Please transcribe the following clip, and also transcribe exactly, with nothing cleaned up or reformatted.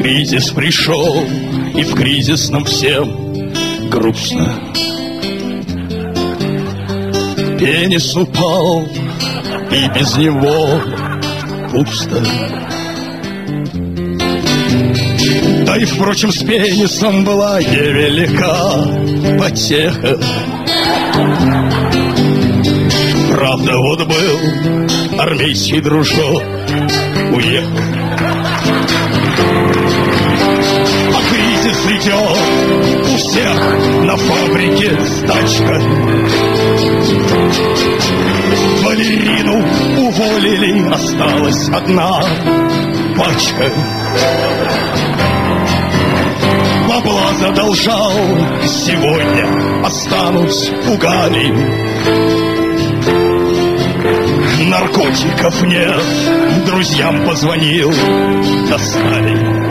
Кризис пришел, и в кризис нам всем грустно. Пенис упал, и без него пусто. Да и, впрочем, с пенисом была невелика потеха. Правда, вот был армейский дружок, уехал. А кризис идет, у всех на фабрике стачка. Балерину уволили, осталась одна пачка. Бабла задолжал, сегодня останусь пугали. Наркотиков нет, друзьям позвонил, достали.